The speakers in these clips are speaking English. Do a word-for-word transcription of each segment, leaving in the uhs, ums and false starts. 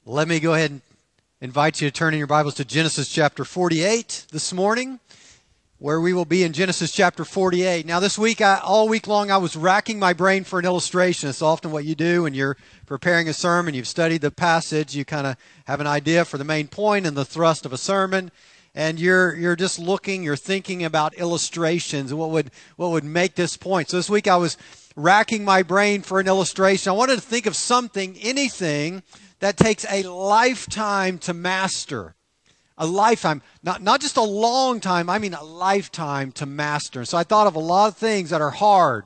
Let me go ahead and invite you to turn in your Bibles to Genesis chapter forty-eight this morning, where we will be in Genesis chapter forty-eight. Now this week, I, all week long, I was racking my brain for an illustration. It's often what you do when you're preparing a sermon. You've studied the passage. You kind of have an idea for the main point and the thrust of a sermon. And you're you're just looking, you're thinking about illustrations and what would what would make this point. So this week I was racking my brain for an illustration. I wanted to think of something, anything that takes a lifetime to master. A lifetime, not, not just a long time, I mean a lifetime to master. So I thought of a lot of things that are hard.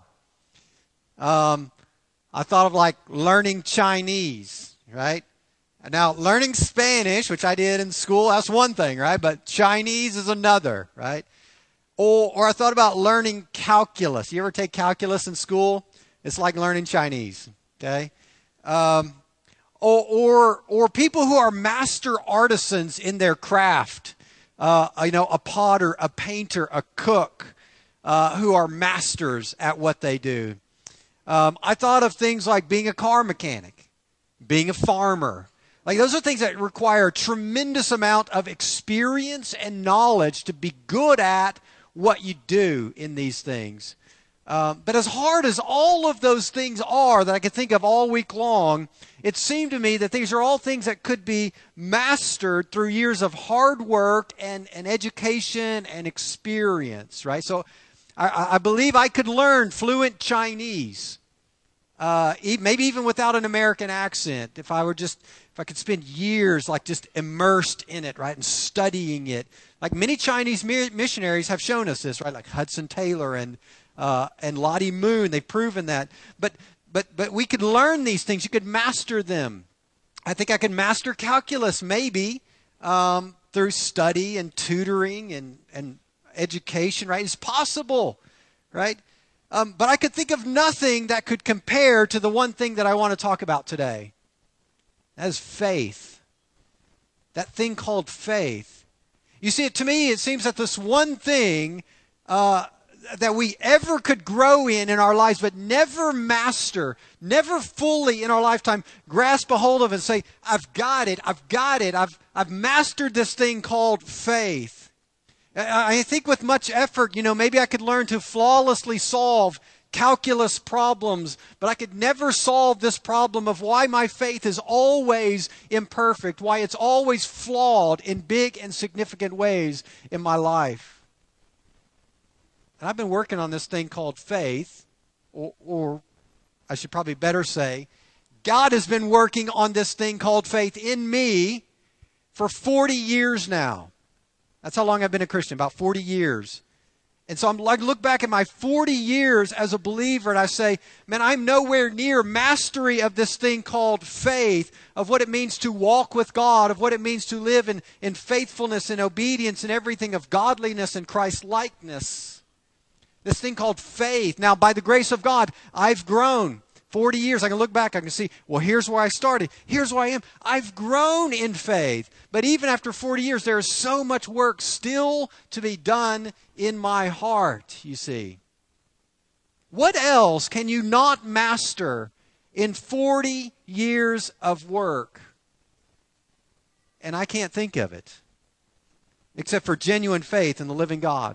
Um, I thought of like learning Chinese, right? Now, learning Spanish, which I did in school, that's one thing, right? But Chinese is another, right? Or, or I thought about learning calculus. You ever take calculus in school? It's like learning Chinese, okay? Um, Or, or, or people who are master artisans in their craft, uh, you know, a potter, a painter, a cook, uh, who are masters at what they do. Um, I thought of things like being a car mechanic, being a farmer. Like those are things that require a tremendous amount of experience and knowledge to be good at what you do in these things. Um, but as hard as all of those things are that I could think of all week long, it seemed to me that these are all things that could be mastered through years of hard work and, and education and experience, right? So I, I believe I could learn fluent Chinese, uh, maybe even without an American accent, if I were just, if I could spend years like just immersed in it, right, and studying it. Like many Chinese missionaries have shown us this, right, like Hudson Taylor and Uh, and Lottie Moon, they've proven that. But but but we could learn these things. You could master them. I think I could master calculus maybe um, through study and tutoring and, and education, right? It's possible, right? Um, but I could think of nothing that could compare to the one thing that I want to talk about today. That is faith. That thing called faith. You see, to me, it seems that this one thing uh, that we ever could grow in in our lives, but never master, never fully in our lifetime grasp a hold of and say, I've got it, I've got it, I've, I've mastered this thing called faith. I think with much effort, you know, maybe I could learn to flawlessly solve calculus problems, but I could never solve this problem of why my faith is always imperfect, why it's always flawed in big and significant ways in my life. And I've been working on this thing called faith, or, or I should probably better say, God has been working on this thing called faith in me for forty years now. That's how long I've been a Christian, about forty years. And so I'm like, look back at my forty years as a believer and I say, man, I'm nowhere near mastery of this thing called faith, of what it means to walk with God, of what it means to live in, in faithfulness and obedience and everything of godliness and Christ-likeness. This thing called faith. Now, by the grace of God, I've grown. forty years, I can look back, I can see, well, here's where I started. Here's where I am. I've grown in faith. But even after forty years, there is so much work still to be done in my heart, you see. What else can you not master in forty years of work? And I can't think of it, except for genuine faith in the living God.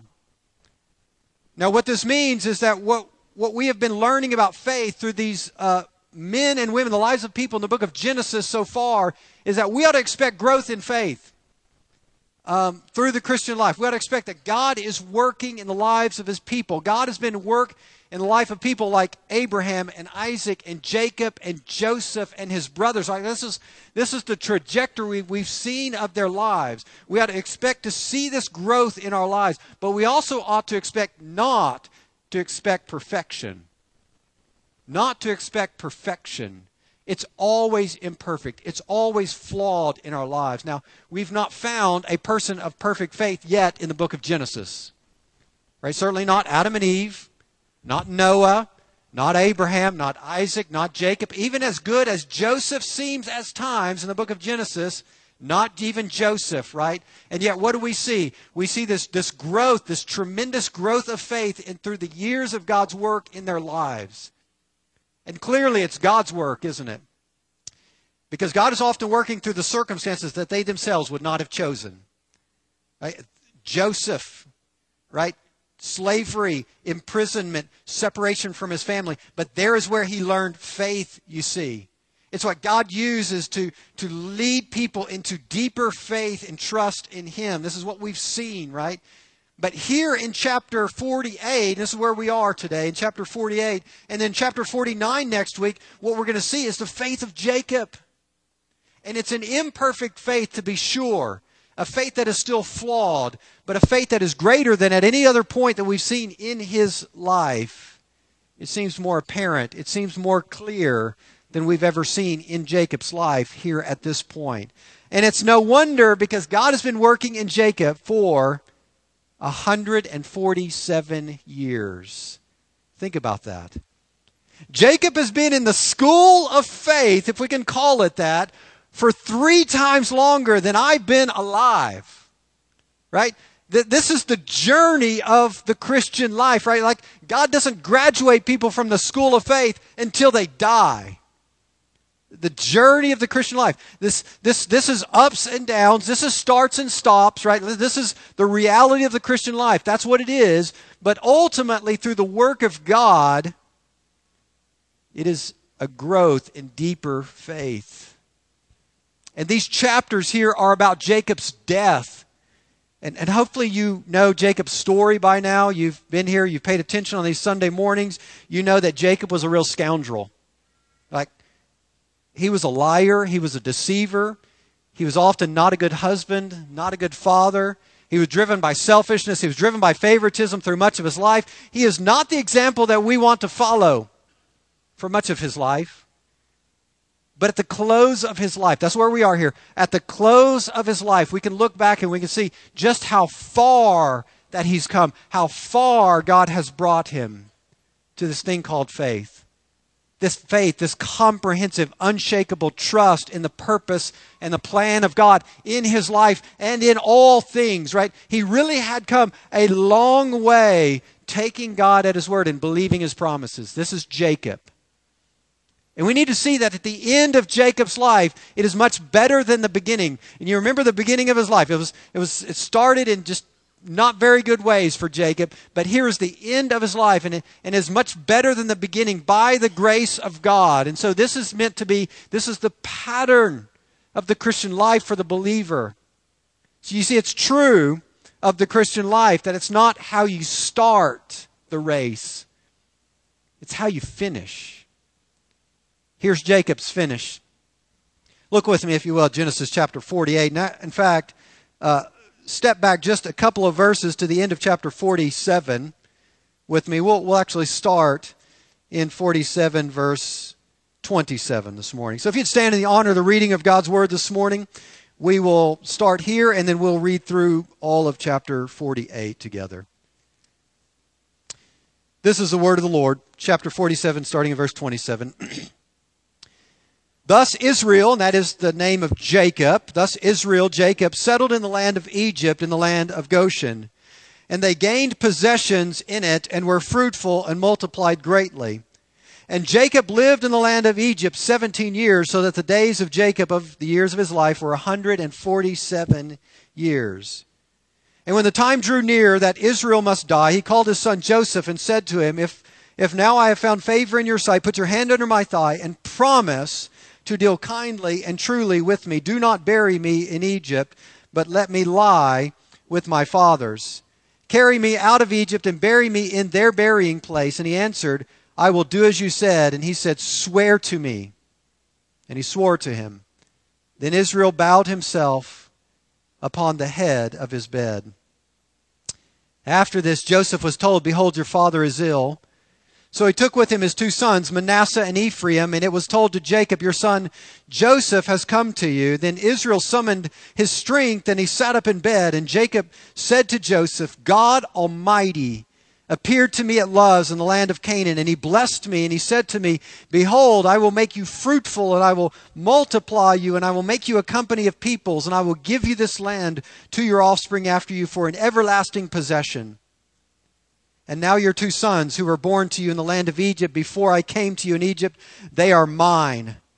Now, what this means is that what, what we have been learning about faith through these uh, men and women, the lives of people in the book of Genesis so far, is that we ought to expect growth in faith um, through the Christian life. We ought to expect that God is working in the lives of His people. God has been at work in the life of people like Abraham and Isaac and Jacob and Joseph and his brothers. Like this is this is the trajectory we've seen of their lives. We ought to expect to see this growth in our lives, but we also ought to expect not to expect perfection. Not to expect perfection. It's always imperfect. It's always flawed in our lives. Now, we've not found a person of perfect faith yet in the book of Genesis. Right? Certainly not Adam and Eve. Not Noah, not Abraham, not Isaac, not Jacob. Even as good as Joseph seems at times in the book of Genesis, not even Joseph, right? And yet what do we see? We see this, this growth, this tremendous growth of faith in, through the years of God's work in their lives. And clearly it's God's work, isn't it? Because God is often working through the circumstances that they themselves would not have chosen. Right? Joseph, right? Slavery, imprisonment, separation from his family. But there is where he learned faith, you see. It's what God uses to, to lead people into deeper faith and trust in him. This is what we've seen, right? But here in chapter forty-eight, this is where we are today, in chapter forty-eight, and then chapter forty-nine next week, what we're going to see is the faith of Jacob. And it's an imperfect faith, to be sure. A faith that is still flawed, but a faith that is greater than at any other point that we've seen in his life. It seems more apparent. It seems more clear than we've ever seen in Jacob's life here at this point. And it's no wonder, because God has been working in Jacob for one hundred forty-seven years. Think about that. Jacob has been in the school of faith, if we can call it that, for three times longer than I've been alive. Right? This is the journey of the Christian life, right? Like, God doesn't graduate people from the school of faith until they die. The journey of the Christian life. This, this, this is ups and downs. This is starts and stops, right? This is the reality of the Christian life. That's what it is. But ultimately, through the work of God, it is a growth in deeper faith. And these chapters here are about Jacob's death. And, and hopefully you know Jacob's story by now. You've been here, you've paid attention on these Sunday mornings. You know that Jacob was a real scoundrel. Like, he was a liar, he was a deceiver. He was often not a good husband, not a good father. He was driven by selfishness. He was driven by favoritism through much of his life. He is not the example that we want to follow for much of his life. But at the close of his life, that's where we are here. At the close of his life, we can look back and we can see just how far that he's come, how far God has brought him to this thing called faith. This faith, this comprehensive, unshakable trust in the purpose and the plan of God in his life and in all things, right? He really had come a long way taking God at his word and believing his promises. This is Jacob. And we need to see that at the end of Jacob's life, it is much better than the beginning. And you remember the beginning of his life. It was, it was, it started in just not very good ways for Jacob. But here is the end of his life, and it and is much better than the beginning by the grace of God. And so this is meant to be, this is the pattern of the Christian life for the believer. So you see, it's true of the Christian life that it's not how you start the race. It's how you finish. Here's Jacob's finish. Look with me, if you will, Genesis chapter forty-eight. Now, in fact, uh, step back just a couple of verses to the end of chapter forty-seven with me. We'll, we'll actually start in forty-seven, verse twenty-seven this morning. So if you'd stand in the honor of the reading of God's word this morning, we will start here and then we'll read through all of chapter forty-eight together. This is the word of the Lord, chapter forty-seven, starting in verse twenty-seven. Thus Israel, and that is the name of Jacob, thus Israel, Jacob, settled in the land of Egypt, in the land of Goshen. And they gained possessions in it, and were fruitful, and multiplied greatly. And Jacob lived in the land of Egypt seventeen years, so that the days of Jacob, of the years of his life, were one hundred forty-seven years. And when the time drew near that Israel must die, he called his son Joseph, and said to him, If, if now I have found favor in your sight, put your hand under my thigh, and promise to deal kindly and truly with me. Do not bury me in Egypt, but let me lie with my fathers. Carry me out of Egypt and bury me in their burying place. And he answered, I will do as you said. And he said, swear to me. And he swore to him. Then Israel bowed himself upon the head of his bed. After this, Joseph was told, behold, your father is ill. So he took with him his two sons, Manasseh and Ephraim, and it was told to Jacob, your son Joseph has come to you. Then Israel summoned his strength, and he sat up in bed. And Jacob said to Joseph, God Almighty appeared to me at Luz in the land of Canaan, and he blessed me, and he said to me, behold, I will make you fruitful, and I will multiply you, and I will make you a company of peoples, and I will give you this land to your offspring after you for an everlasting possession. And now your two sons who were born to you in the land of Egypt before I came to you in Egypt, they are mine.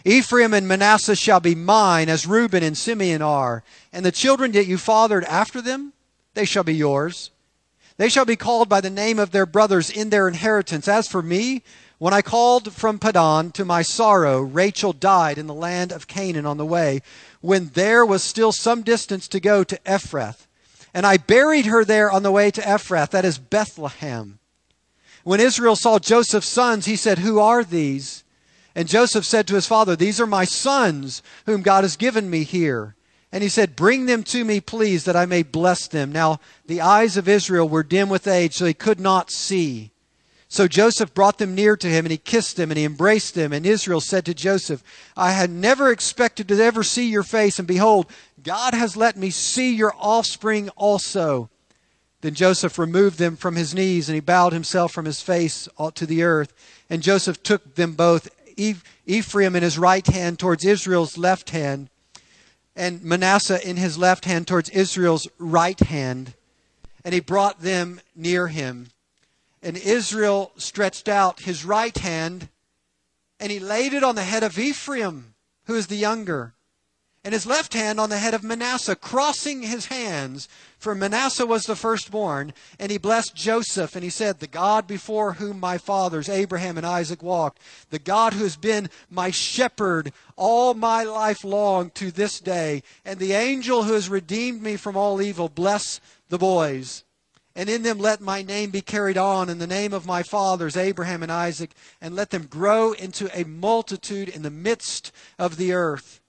Ephraim and Manasseh shall be mine, as Reuben and Simeon are. And the children that you fathered after them, they shall be yours. They shall be called by the name of their brothers in their inheritance. As for me, when I called from Paddan, to my sorrow, Rachel died in the land of Canaan on the way, when there was still some distance to go to Ephrath. And I buried her there on the way to Ephrath, that is Bethlehem. When Israel saw Joseph's sons, he said, who are these? And Joseph said to his father, these are my sons, whom God has given me here. And he said, bring them to me, please, that I may bless them. Now the eyes of Israel were dim with age, so he could not see. So Joseph brought them near to him, and he kissed them, and he embraced them. And Israel said to Joseph, I had never expected to ever see your face, and behold, God has let me see your offspring also. Then Joseph removed them from his knees, and he bowed himself from his face to the earth. And Joseph took them both, Ephraim in his right hand towards Israel's left hand, and Manasseh in his left hand towards Israel's right hand. And he brought them near him. And Israel stretched out his right hand, and he laid it on the head of Ephraim, who is the younger, and his left hand on the head of Manasseh, crossing his hands, for Manasseh was the firstborn. And he blessed Joseph, and he said, the God before whom my fathers, Abraham and Isaac, walked, the God who has been my shepherd all my life long to this day, and the angel who has redeemed me from all evil, bless the boys. And in them let my name be carried on, in the name of my fathers, Abraham and Isaac, and let them grow into a multitude in the midst of the earth.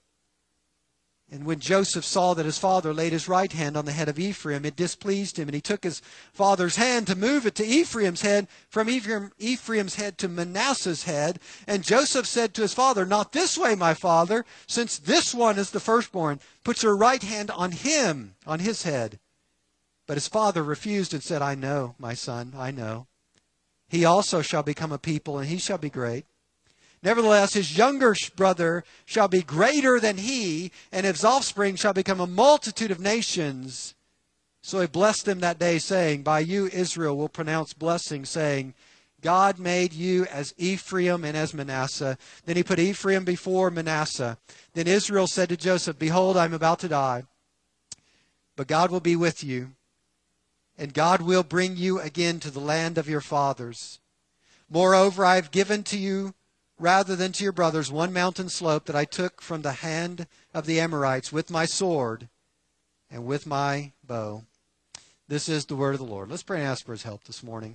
And when Joseph saw that his father laid his right hand on the head of Ephraim, it displeased him, and he took his father's hand to move it to Ephraim's head, from Ephraim, Ephraim's head to Manasseh's head. And Joseph said to his father, not this way, my father, since this one is the firstborn. Put your right hand on him, on his head. But his father refused and said, I know, my son, I know. He also shall become a people, and he shall be great. Nevertheless, his younger brother shall be greater than he, and his offspring shall become a multitude of nations. So he blessed them that day, saying, by you Israel will pronounce blessing, saying, God made you as Ephraim and as Manasseh. Then he put Ephraim before Manasseh. Then Israel said to Joseph, behold, I am about to die, but God will be with you. And God will bring you again to the land of your fathers. Moreover, I have given to you, rather than to your brothers, one mountain slope that I took from the hand of the Amorites with my sword and with my bow. This is the word of the Lord. Let's pray and ask for his help this morning.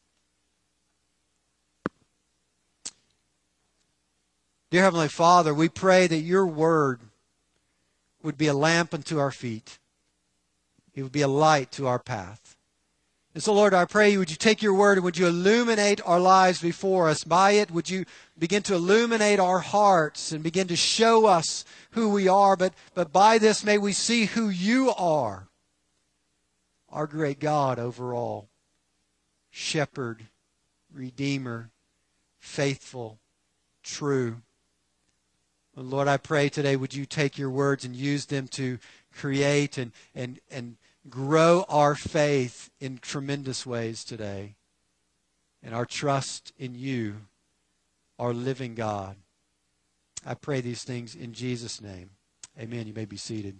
Dear Heavenly Father, we pray that your word would be a lamp unto our feet. It would be a light to our path. And so, Lord, I pray, would you take your word and would you illuminate our lives before us? By it, would you begin to illuminate our hearts and begin to show us who we are? But, but by this, may we see who you are, our great God over all, shepherd, redeemer, faithful, true. And Lord, I pray today, would you take your words and use them to create and, and, and grow our faith in tremendous ways today, and our trust in you, our living God. I pray these things in Jesus' name. Amen. You may be seated.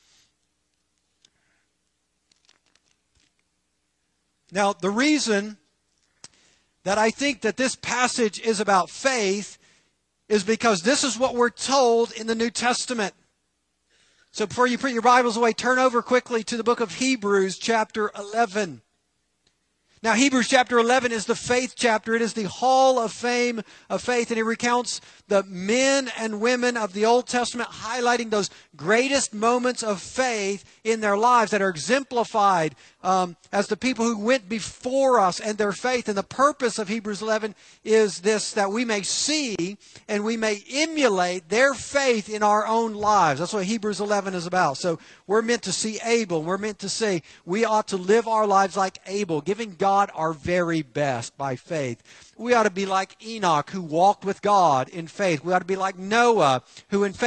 Now, the reason that I think that this passage is about faith is because this is what we're told in the New Testament. So before you put your Bibles away, turn over quickly to the book of Hebrews chapter eleven. Now, Hebrews chapter eleven is the faith chapter. It is the hall of fame of faith. And it recounts the men and women of the Old Testament, highlighting those greatest moments of faith in their lives that are exemplified um, as the people who went before us and their faith. And the purpose of Hebrews eleven is this, that we may see and we may emulate their faith in our own lives. That's what Hebrews eleven is about. So we're meant to see Abel. We're meant to say we ought to live our lives like Abel, giving God God our very best by faith. We ought to be like Enoch, who walked with God in faith. We ought to be like Noah, who in faith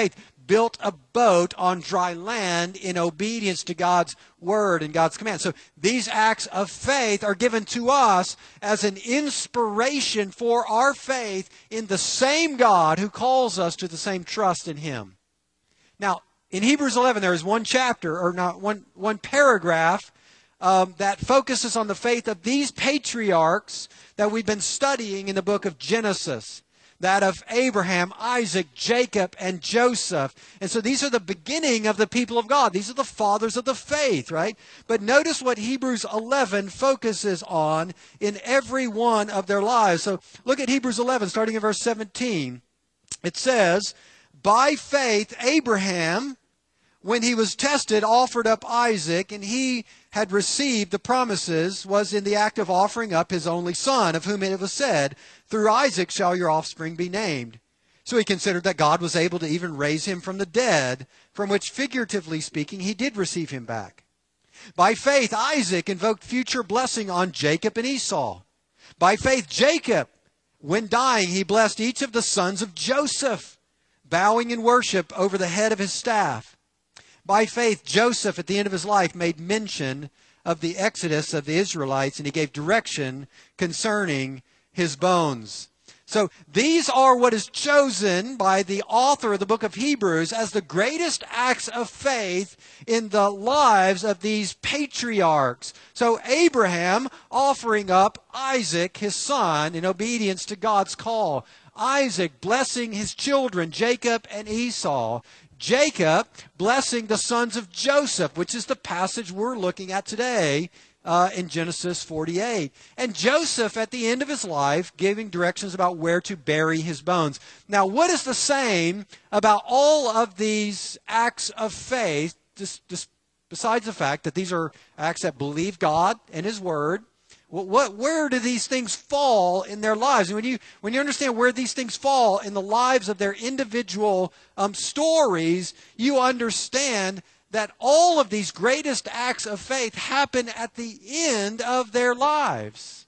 built a boat on dry land in obedience to God's word and God's command. So these acts of faith are given to us as an inspiration for our faith in the same God who calls us to the same trust in Him. Now, in Hebrews eleven, there is one chapter, or not one, one paragraph um, that focuses on the faith of these patriarchs that we've been studying in the book of Genesis. That of Abraham, Isaac, Jacob, and Joseph. And so these are the beginning of the people of God. These are the fathers of the faith, right? But notice what Hebrews eleven focuses on in every one of their lives. So look at Hebrews eleven, starting in verse seventeen. It says, by faith Abraham, when he was tested, offered up Isaac, and he had received the promises, was in the act of offering up his only son, of whom it was said, through Isaac shall your offspring be named. So he considered that God was able to even raise him from the dead, from which, figuratively speaking, he did receive him back. By faith, Isaac invoked future blessing on Jacob and Esau. By faith, Jacob, when dying, he blessed each of the sons of Joseph, bowing in worship over the head of his staff. By faith, Joseph, at the end of his life, made mention of the exodus of the Israelites, and he gave direction concerning his bones. So these are what is chosen by the author of the book of Hebrews as the greatest acts of faith in the lives of these patriarchs. So Abraham offering up Isaac, his son, in obedience to God's call. Isaac blessing his children, Jacob and Esau. Jacob blessing the sons of Joseph, which is the passage we're looking at today uh, in Genesis forty-eight. And Joseph, at the end of his life, giving directions about where to bury his bones. Now, what is the same about all of these acts of faith, just, just besides the fact that these are acts that believe God and His Word? What, what, where do these things fall in their lives? And when you, when you understand where these things fall in the lives of their individual um, stories, you understand that all of these greatest acts of faith happen at the end of their lives.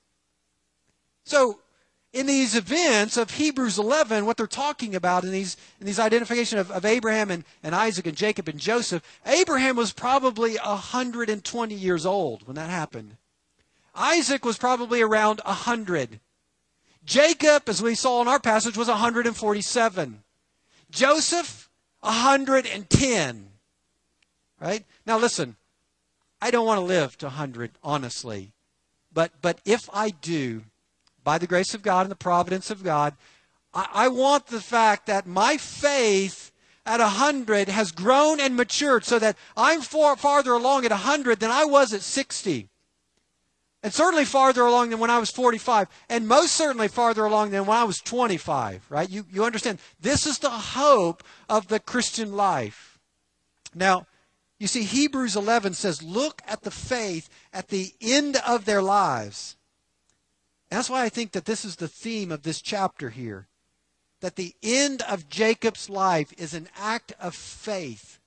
So, in these events of Hebrews eleven, what they're talking about in these, in these identification of, of Abraham and, and Isaac and Jacob and Joseph, Abraham was probably one hundred twenty years old when that happened. Isaac was probably around one hundred. Jacob, as we saw in our passage, was one hundred forty-seven. Joseph, one hundred ten. Right? Now listen, I don't want to live to one hundred, honestly. But, but if I do, by the grace of God and the providence of God, I, I want the fact that my faith at one hundred has grown and matured so that I'm far, farther along at one hundred than I was at sixty. And certainly farther along than when I was forty-five. And most certainly farther along than when I was twenty-five. Right? You, you understand? This is the hope of the Christian life. Now, you see, Hebrews eleven says, look at the faith at the end of their lives. And that's why I think that this is the theme of this chapter here. That the end of Jacob's life is an act of faith.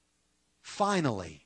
Finally.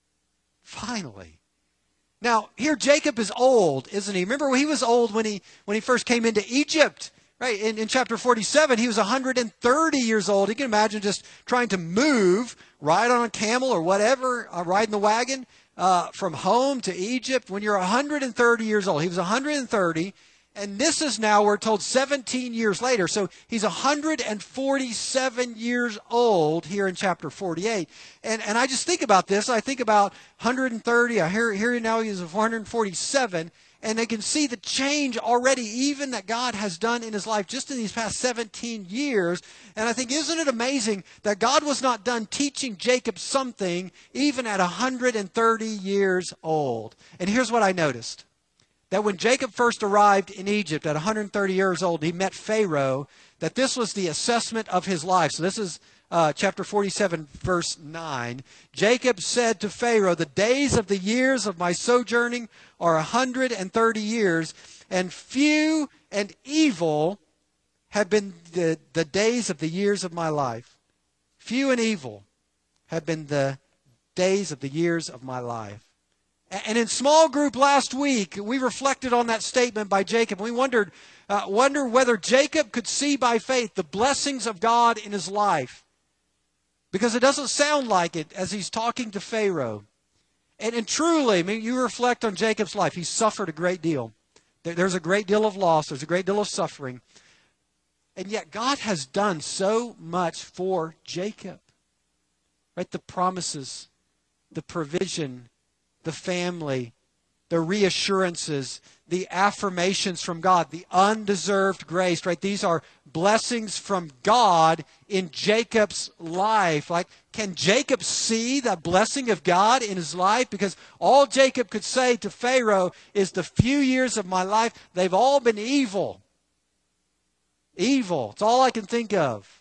Finally. Now, here Jacob is old, isn't he? Remember, he was old when he when he first came into Egypt. Right? In, in chapter forty-seven, he was one hundred thirty years old. You can imagine just trying to move, ride on a camel or whatever, uh, ride in the wagon uh, from home to Egypt when you're one hundred thirty years old. He was one hundred thirty, and this is now, we're told, seventeen years later. So he's one hundred forty-seven years old here in chapter forty-eight. And, and I just think about this. I think about one hundred thirty. I hear, hear now he's one hundred forty-seven. And they can see the change already, even that God has done in his life just in these past seventeen years. And I think, isn't it amazing that God was not done teaching Jacob something even at one hundred thirty years old? And here's what I noticed. That when Jacob first arrived in Egypt at one hundred thirty years old, he met Pharaoh, that this was the assessment of his life. So this is Uh, chapter forty-seven, verse nine. Jacob said to Pharaoh, the days of the years of my sojourning are one hundred thirty years, and few and evil have been the, the days of the years of my life. Few and evil have been the days of the years of my life. And in small group last week, we reflected on that statement by Jacob. We wondered, uh, wonder whether Jacob could see by faith the blessings of God in his life. Because it doesn't sound like it as he's talking to Pharaoh. And, and truly, I mean, you reflect on Jacob's life. He's suffered a great deal. There, there's a great deal of loss. There's a great deal of suffering. And yet God has done so much for Jacob. Right? The promises, the provision, the family, the reassurances, the affirmations from God, the undeserved grace, right? These are blessings from God in Jacob's life. Like, can Jacob see the blessing of God in his life? Because all Jacob could say to Pharaoh is, the few years of my life, they've all been evil. Evil. It's all I can think of.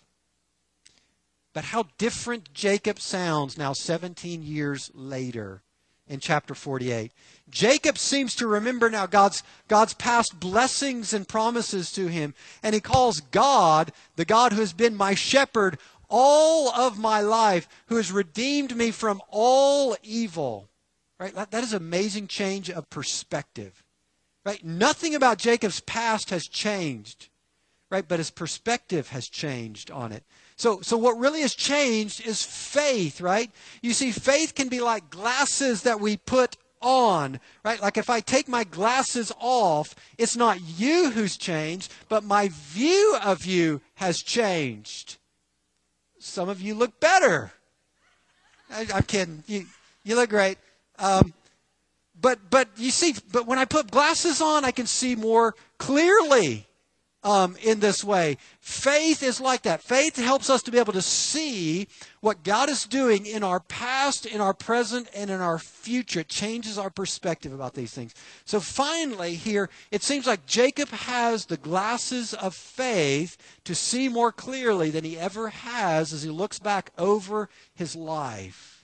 But how different Jacob sounds now seventeen years later in chapter forty-eight. Jacob seems to remember now God's, God's past blessings and promises to him. And he calls God, the God who has been my shepherd all of my life, who has redeemed me from all evil. Right? That, that is an amazing change of perspective. Right? Nothing about Jacob's past has changed. Right? But his perspective has changed on it. So, so what really has changed is faith, right? You see, faith can be like glasses that we put on, right? Like if I take my glasses off, it's not you who's changed, but my view of you has changed. Some of you look better. I, I'm kidding. You, you look great. Um, but, but you see, but when I put glasses on, I can see more clearly. Um, in this way. Faith is like that. Faith helps us to be able to see what God is doing in our past, in our present, and in our future. It changes our perspective about these things. So finally here, it seems like Jacob has the glasses of faith to see more clearly than he ever has as he looks back over his life.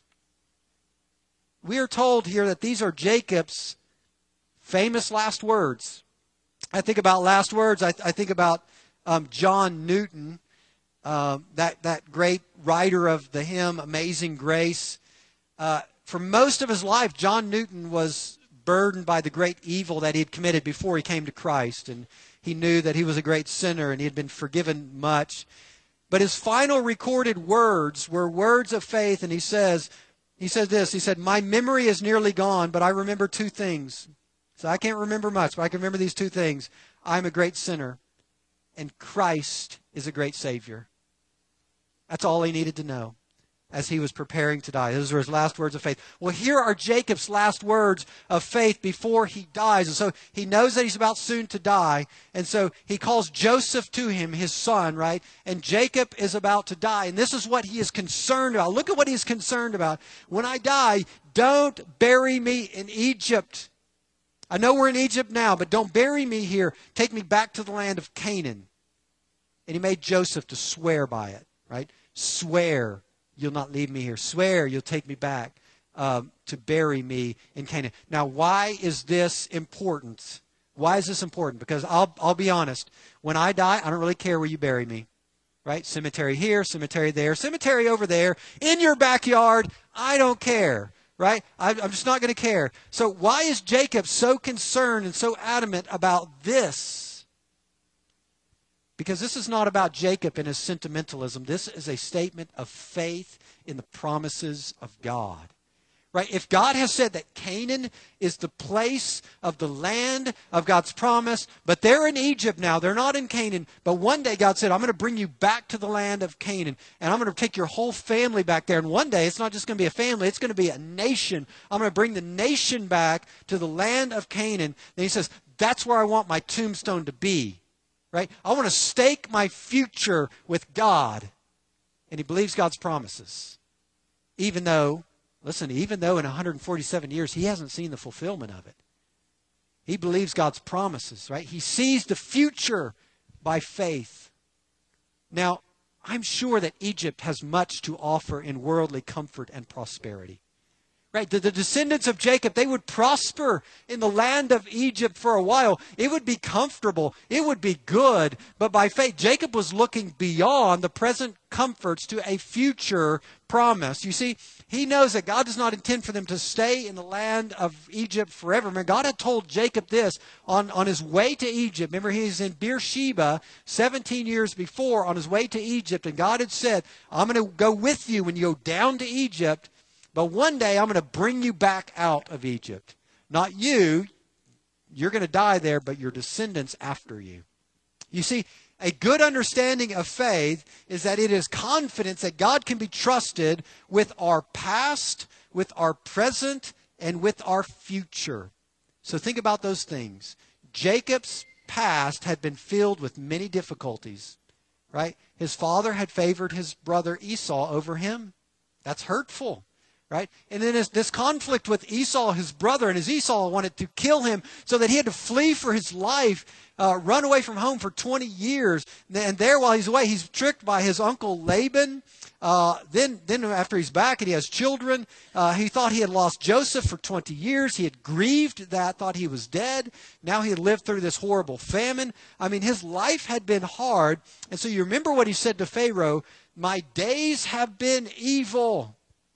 We are told here that these are Jacob's famous last words. I think about last words. I, I think about um, John Newton, uh, that, that great writer of the hymn, Amazing Grace. Uh, for most of his life, John Newton was burdened by the great evil that he had committed before he came to Christ. And he knew that he was a great sinner and he had been forgiven much. But his final recorded words were words of faith. And he says, he said this, he said, "My memory is nearly gone, but I remember two things. So I can't remember much, but I can remember these two things. I'm a great sinner, and Christ is a great Savior." That's all he needed to know as he was preparing to die. Those were his last words of faith. Well, here are Jacob's last words of faith before he dies. And so he knows that he's about soon to die. And so he calls Joseph to him, his son, right? And Jacob is about to die. And this is what he is concerned about. Look at what he's concerned about. When I die, don't bury me in Egypt. I know we're in Egypt now, but don't bury me here. Take me back to the land of Canaan. And he made Joseph to swear by it, right? Swear you'll not leave me here. Swear you'll take me back um, to bury me in Canaan. Now, why is this important? Why is this important? Because I'll, I'll be honest. When I die, I don't really care where you bury me, right? Cemetery here, cemetery there, cemetery over there, in your backyard. I don't care. Right? I'm just not going to care. So why is Jacob so concerned and so adamant about this? Because this is not about Jacob and his sentimentalism. This is a statement of faith in the promises of God. Right? If God has said that Canaan is the place of the land of God's promise, but they're in Egypt now, they're not in Canaan, but one day God said, I'm going to bring you back to the land of Canaan, and I'm going to take your whole family back there, and one day it's not just going to be a family, it's going to be a nation. I'm going to bring the nation back to the land of Canaan. Then he says, that's where I want my tombstone to be. Right? I want to stake my future with God. And he believes God's promises. Even though Listen, even though in one hundred forty-seven years he hasn't seen the fulfillment of it. He believes God's promises, right? He sees the future by faith. Now, I'm sure that Egypt has much to offer in worldly comfort and prosperity. Right? The, the descendants of Jacob, they would prosper in the land of Egypt for a while. It would be comfortable. It would be good. But by faith, Jacob was looking beyond the present comforts to a future promise. You see, he knows that God does not intend for them to stay in the land of Egypt forever. Man, God had told Jacob this on, on his way to Egypt. Remember, he was in Beersheba seventeen years before on his way to Egypt. And God had said, I'm going to go with you when you go down to Egypt. But one day I'm going to bring you back out of Egypt. Not you. You're going to die there, but your descendants after you. You see, a good understanding of faith is that it is confidence that God can be trusted with our past, with our present, and with our future. So think about those things. Jacob's past had been filled with many difficulties, right? His father had favored his brother Esau over him. That's hurtful. Right? And then this, this conflict with Esau, his brother, and his Esau wanted to kill him so that he had to flee for his life, uh, run away from home for twenty years. And there while he's away, he's tricked by his uncle Laban. Uh, then, then after he's back and he has children, uh, he thought he had lost Joseph for twenty years. He had grieved that, thought he was dead. Now he had lived through this horrible famine. I mean, his life had been hard. And so you remember what he said to Pharaoh, my days have been evil.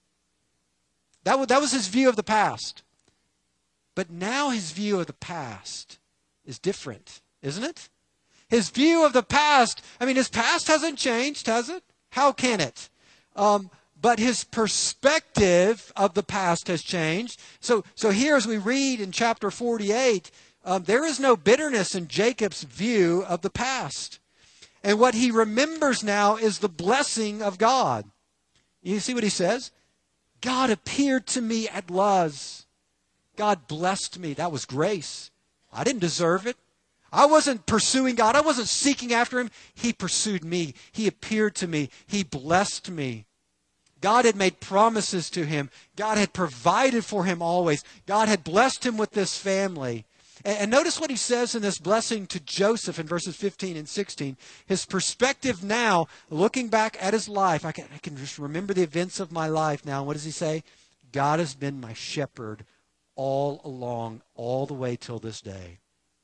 That was, that was his view of the past. But now his view of the past is different, isn't it? His view of the past, I mean, his past hasn't changed, has it? How can it? Um, but his perspective of the past has changed. So, so here as we read in chapter forty-eight, um, there is no bitterness in Jacob's view of the past. And what he remembers now is the blessing of God. You see what he says? God appeared to me at Luz. God blessed me. That was grace. I didn't deserve it. I wasn't pursuing God. I wasn't seeking after him. He pursued me. He appeared to me. He blessed me. God had made promises to him. God had provided for him always. God had blessed him with this family. And notice what he says in this blessing to Joseph in verses fifteen and sixteen. His perspective now, looking back at his life, I can, I can just remember the events of my life now. What does he say? God has been my shepherd all along, all the way till this day.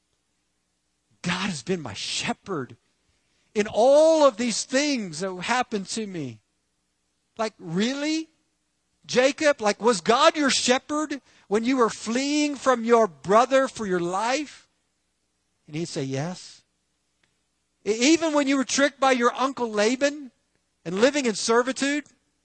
God has been my shepherd in all of these things that happened to me. Like, really? Jacob, like, was God your shepherd when you were fleeing from your brother for your life? And he'd say, yes. Even when you were tricked by your uncle Laban and living in servitude?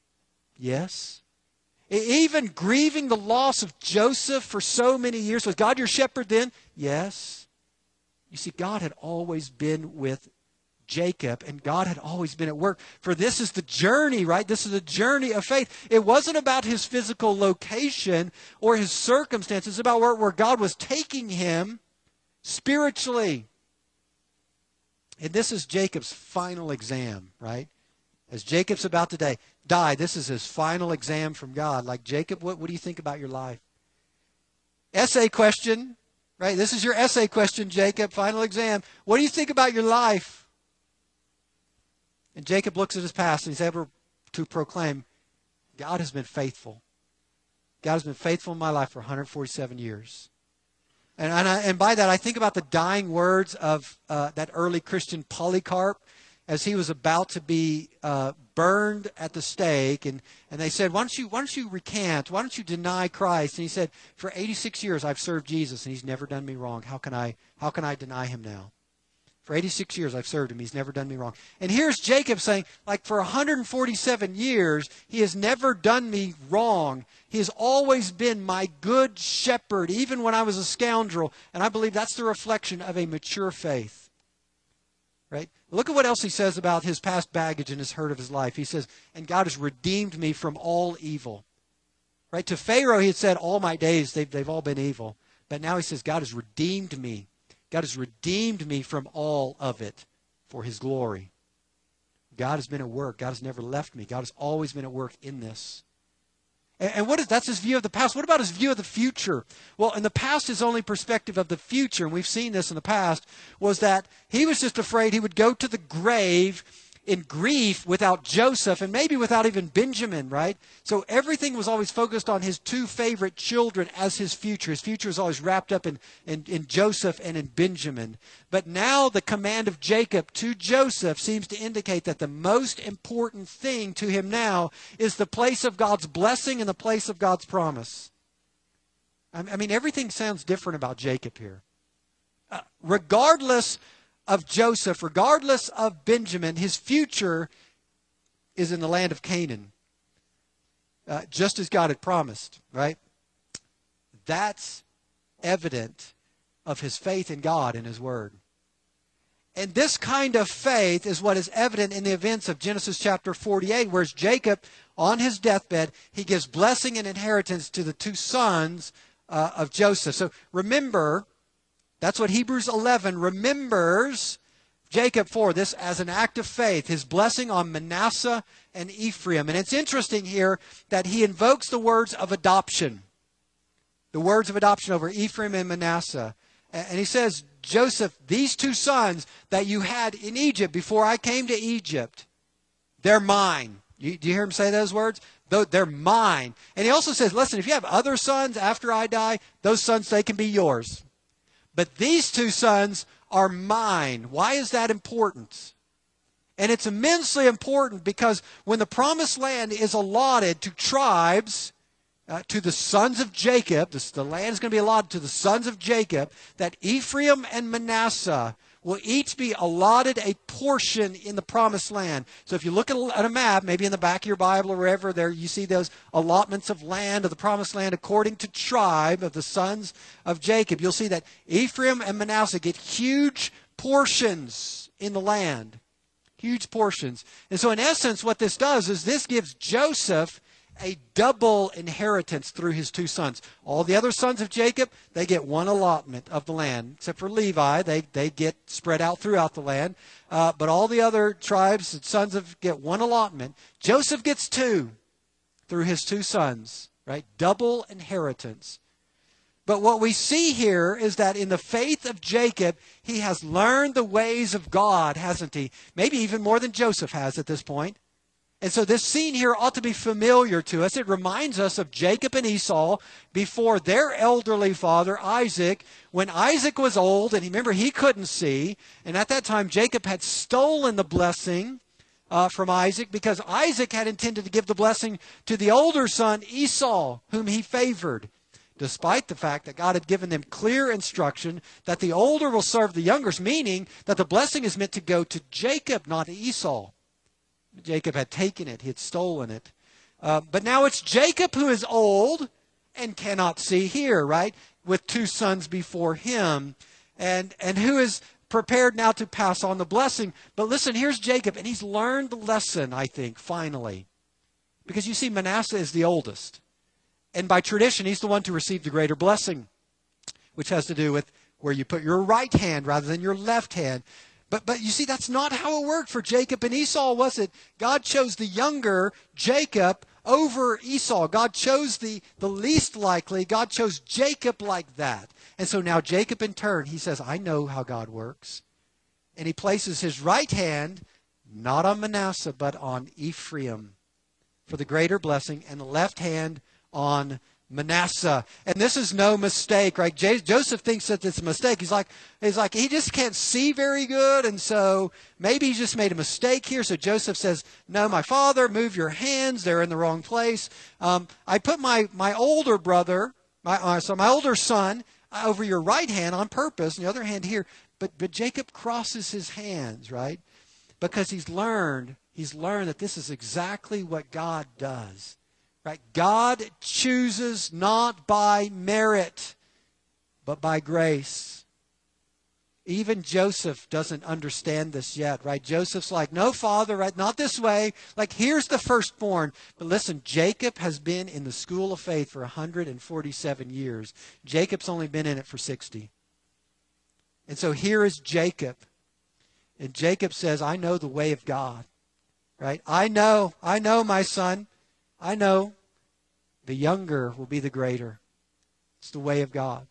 Yes. Even grieving the loss of Joseph for so many years. Was God your shepherd then? Yes. You see, God had always been with Jacob, and God had always been at work. For this is the journey, right? This is a journey of faith. It wasn't about his physical location or his circumstances. It's about where, where God was taking him spiritually. And this is Jacob's final exam, right? As Jacob's about to die, die this is his final exam from God. Like, Jacob, what, what do you think about your life? Essay question, right? This is your essay question, Jacob, final exam. What do you think about your life? And Jacob looks at his past and he's able to proclaim, God has been faithful. God has been faithful in my life for one hundred forty-seven years. And, and, I, and by that, I think about the dying words of uh, that early Christian Polycarp as he was about to be uh, burned at the stake. And, and they said, why don't you, why don't you recant? Why don't you deny Christ? And he said, for eighty-six years I've served Jesus and he's never done me wrong. How can I, how can I deny him now? For eighty-six years I've served him. He's never done me wrong. And here's Jacob saying, like, for one hundred forty-seven years, he has never done me wrong. He has always been my good shepherd, even when I was a scoundrel. And I believe that's the reflection of a mature faith. Right? Look at what else he says about his past baggage and his hurt of his life. He says, and God has redeemed me from all evil. Right? To Pharaoh, he had said, all my days, they've, they've all been evil. But now he says, God has redeemed me. God has redeemed me from all of it for his glory. God has been at work. God has never left me. God has always been at work in this. And, and what is that's his view of the past. What about his view of the future? Well, in the past, his only perspective of the future, and we've seen this in the past, was that he was just afraid he would go to the grave in grief without Joseph and maybe without even Benjamin, right? So everything was always focused on his two favorite children as his future. His future is always wrapped up in, in, in Joseph and in Benjamin. But now the command of Jacob to Joseph seems to indicate that the most important thing to him now is the place of God's blessing and the place of God's promise. I mean, everything sounds different about Jacob here. Uh, regardless of Joseph, regardless of Benjamin, his future is in the land of Canaan, uh, just as God had promised, right? That's evident of his faith in God and his word. And this kind of faith is what is evident in the events of Genesis chapter forty-eight, where Jacob, on his deathbed, he gives blessing and inheritance to the two sons uh, of Joseph. So remember, that's what Hebrews eleven remembers Jacob for, this as an act of faith, his blessing on Manasseh and Ephraim. And it's interesting here that he invokes the words of adoption, the words of adoption over Ephraim and Manasseh. And he says, Joseph, these two sons that you had in Egypt before I came to Egypt, they're mine. You, do you hear him say those words? They're mine. And he also says, listen, if you have other sons after I die, those sons, they can be yours. But these two sons are mine. Why is that important? And it's immensely important because when the promised land is allotted to tribes, uh, to the sons of Jacob, this, the land is going to be allotted to the sons of Jacob, that Ephraim and Manasseh will each be allotted a portion in the promised land. So if you look at a, at a map, maybe in the back of your Bible or wherever, there you see those allotments of land, of the promised land, according to tribe of the sons of Jacob. You'll see that Ephraim and Manasseh get huge portions in the land. Huge portions. And so in essence, what this does is this gives Joseph a double inheritance through his two sons. All the other sons of Jacob, they get one allotment of the land. Except for Levi, they, they get spread out throughout the land. Uh, but all the other tribes and sons of get one allotment. Joseph gets two through his two sons, right? Double inheritance. But what we see here is that in the faith of Jacob, he has learned the ways of God, hasn't he? Maybe even more than Joseph has at this point. And so this scene here ought to be familiar to us. It reminds us of Jacob and Esau before their elderly father, Isaac. When Isaac was old, and remember, he couldn't see. And at that time, Jacob had stolen the blessing uh, from Isaac because Isaac had intended to give the blessing to the older son, Esau, whom he favored, despite the fact that God had given them clear instruction that the older will serve the younger, meaning that the blessing is meant to go to Jacob, not to Esau. Jacob had taken it. He had stolen it. Uh, but now it's Jacob who is old and cannot see here, right? With two sons before him. And, and who is prepared now to pass on the blessing. But listen, here's Jacob. And he's learned the lesson, I think, finally. Because you see, Manasseh is the oldest. And by tradition, he's the one to receive the greater blessing. Which has to do with where you put your right hand rather than your left hand. But, but you see, that's not how it worked for Jacob and Esau, was it? God chose the younger Jacob over Esau. God chose the, the least likely. God chose Jacob like that. And so now Jacob in turn, he says, I know how God works. And he places his right hand, not on Manasseh, but on Ephraim for the greater blessing, and the left hand on Manasseh. And this is no mistake, right? J- Joseph thinks that it's a mistake. He's like, he's like, he just can't see very good. And so maybe he just made a mistake here. So Joseph says, no, my father, move your hands. They're in the wrong place. Um, I put my, my older brother, my, uh, so my older son over your right hand on purpose. And the other hand here. But, but Jacob crosses his hands, right? Because he's learned, he's learned that this is exactly what God does. Right? God chooses not by merit, but by grace. Even Joseph doesn't understand this yet, right? Joseph's like, no, Father, right? Not this way. Like, here's the firstborn. But listen, Jacob has been in the school of faith for one hundred forty-seven years. Jacob's only been in it for sixty. And so here is Jacob. And Jacob says, I know the way of God, right? I know, I know, my son. I know the younger will be the greater. It's the way of God.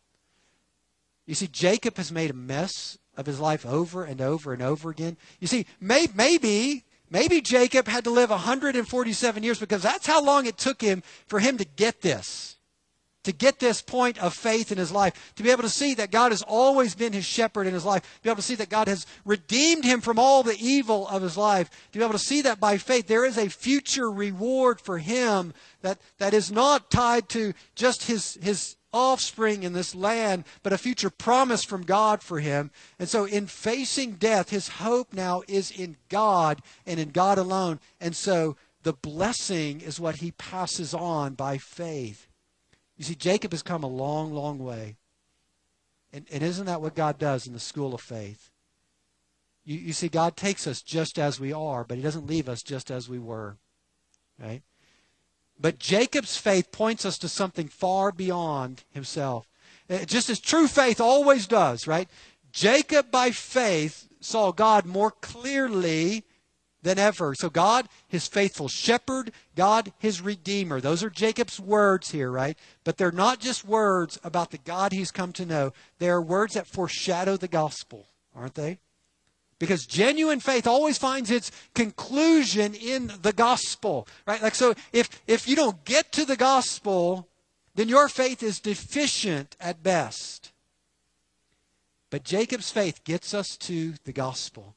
You see, Jacob has made a mess of his life over and over and over again. You see, may, maybe, Maybe Jacob had to live one hundred forty-seven years because that's how long it took him for him to get this. To get this point of faith in his life, to be able to see that God has always been his shepherd in his life, to be able to see that God has redeemed him from all the evil of his life, to be able to see that by faith there is a future reward for him that, that is not tied to just his, his offspring in this land, but a future promise from God for him. And so in facing death, his hope now is in God and in God alone. And so the blessing is what he passes on by faith. You see, Jacob has come a long, long way. And, and isn't that what God does in the school of faith? You, you see, God takes us just as we are, but he doesn't leave us just as we were. Right? But Jacob's faith points us to something far beyond himself. Just as true faith always does, right? Jacob, by faith, saw God more clearly than ever. So God, his faithful shepherd, God, his redeemer. Those are Jacob's words here, right? But they're not just words about the God he's come to know. They are words that foreshadow the gospel, aren't they? Because genuine faith always finds its conclusion in the gospel, right? Like, so if, if you don't get to the gospel, then your faith is deficient at best. But Jacob's faith gets us to the gospel.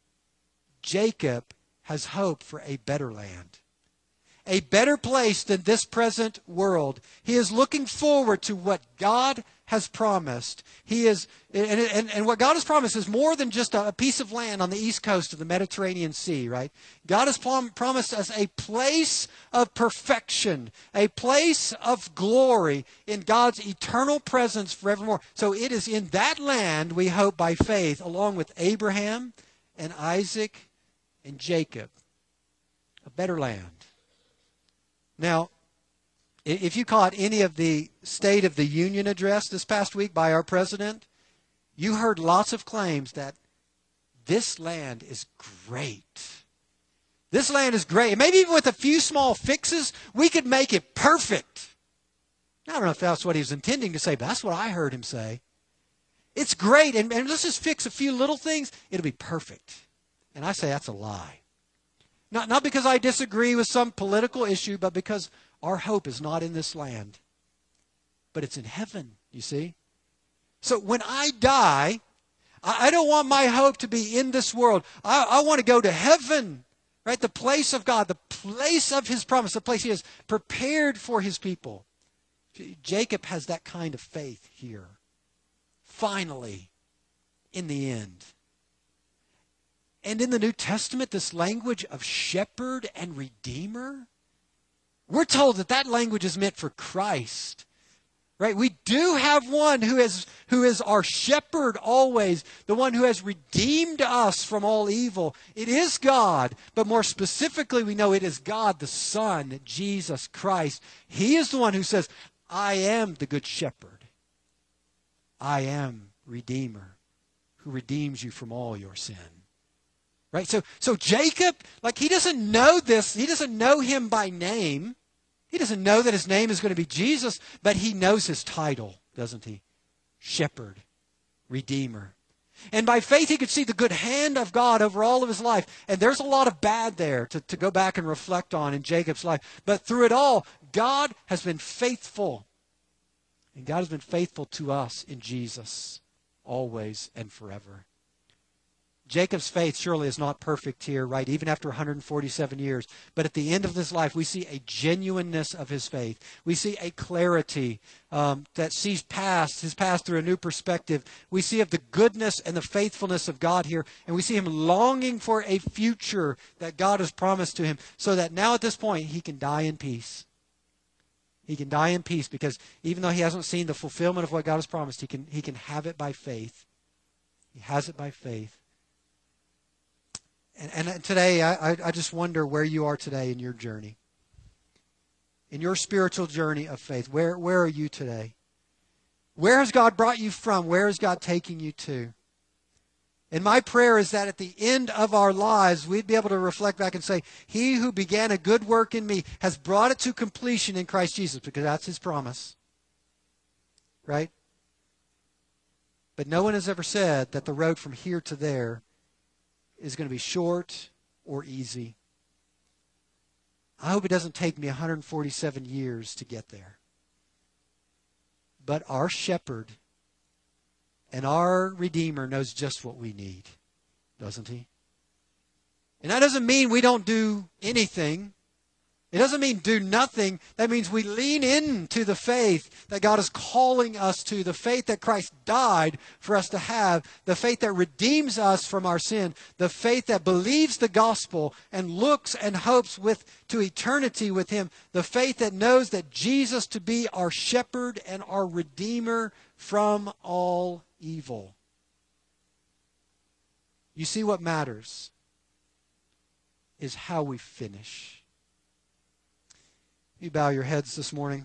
Jacob has hope for a better land, a better place than this present world. He is looking forward to what God has promised. He is, and, and, and what God has promised is more than just a, a piece of land on the east coast of the Mediterranean Sea, right? God has prom- promised us a place of perfection, a place of glory in God's eternal presence forevermore. So it is in that land we hope by faith, along with Abraham and Isaac and Jacob, a better land. Now, if you caught any of the State of the Union address this past week by our president, you heard lots of claims that this land is great. This land is great. And maybe even with a few small fixes, we could make it perfect. I don't know if that's what he was intending to say, but that's what I heard him say. It's great, and, and let's just fix a few little things. It'll be perfect. And I say that's a lie. Not, not because I disagree with some political issue, but because our hope is not in this land, but it's in heaven, you see. So when I die, I, I don't want my hope to be in this world. I, I want to go to heaven, right? The place of God, the place of his promise, the place he has prepared for his people. Jacob has that kind of faith here. Finally, in the end. And in the New Testament, this language of shepherd and redeemer, we're told that that language is meant for Christ. Right? We do have one who is, who is our shepherd always, the one who has redeemed us from all evil. It is God, but more specifically, we know it is God, the Son, Jesus Christ. He is the one who says, I am the good shepherd. I am Redeemer who redeems you from all your sin. Right? So, so Jacob, like he doesn't know this. He doesn't know him by name. He doesn't know that his name is going to be Jesus, but he knows his title, doesn't he? Shepherd, Redeemer. And by faith, he could see the good hand of God over all of his life. And there's a lot of bad there to, to go back and reflect on in Jacob's life. But through it all, God has been faithful. And God has been faithful to us in Jesus, always and forever. Jacob's faith surely is not perfect here, right? Even after one hundred forty-seven years. But at the end of this life, we see a genuineness of his faith. We see a clarity um, that sees past, his past through a new perspective. We see of the goodness and the faithfulness of God here. And we see him longing for a future that God has promised to him. So that now at this point, he can die in peace. He can die in peace because even though he hasn't seen the fulfillment of what God has promised, he can, he can have it by faith. He has it by faith. And, and today, I, I just wonder where you are today in your journey. In your spiritual journey of faith. Where, where are you today? Where has God brought you from? Where is God taking you to? And my prayer is that at the end of our lives, we'd be able to reflect back and say, he who began a good work in me has brought it to completion in Christ Jesus, because that's his promise. Right? But no one has ever said that the road from here to there is going to be short or easy. I hope it doesn't take me one hundred forty-seven years to get there. But our shepherd and our Redeemer knows just what we need, doesn't he? And that doesn't mean we don't do anything. It doesn't mean do nothing. That means we lean into the faith that God is calling us to, the faith that Christ died for us to have, the faith that redeems us from our sin, the faith that believes the gospel and looks and hopes with to eternity with Him, the faith that knows that Jesus to be our shepherd and our Redeemer from all evil. You see, what matters is how we finish. You bow your heads this morning.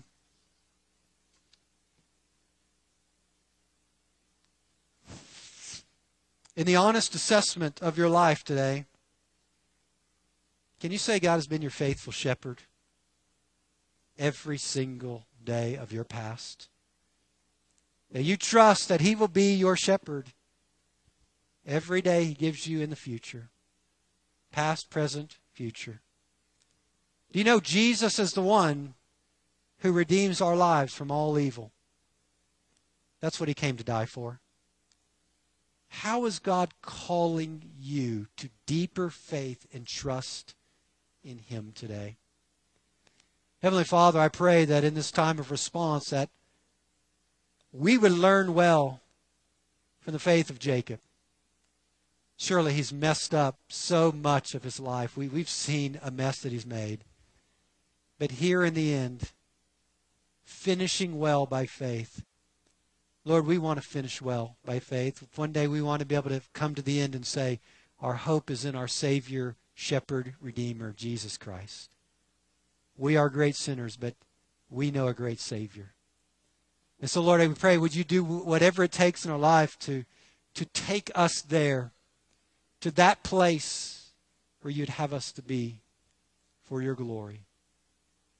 In the honest assessment of your life today, can you say God has been your faithful shepherd every single day of your past? That you trust that He will be your shepherd every day He gives you in the future. Past, present, future. Do you know Jesus is the one who redeems our lives from all evil? That's what He came to die for. How is God calling you to deeper faith and trust in Him today? Heavenly Father, I pray that in this time of response that we would learn well from the faith of Jacob. Surely he's messed up so much of his life. We, we've seen a mess that he's made. But here in the end, finishing well by faith. Lord, we want to finish well by faith. One day we want to be able to come to the end and say, our hope is in our Savior, Shepherd, Redeemer, Jesus Christ. We are great sinners, but we know a great Savior. And so, Lord, I pray, would you do whatever it takes in our life to, to take us there, to that place where you'd have us to be for your glory.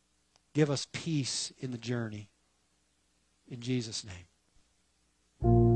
Give us peace in the journey. In Jesus' name.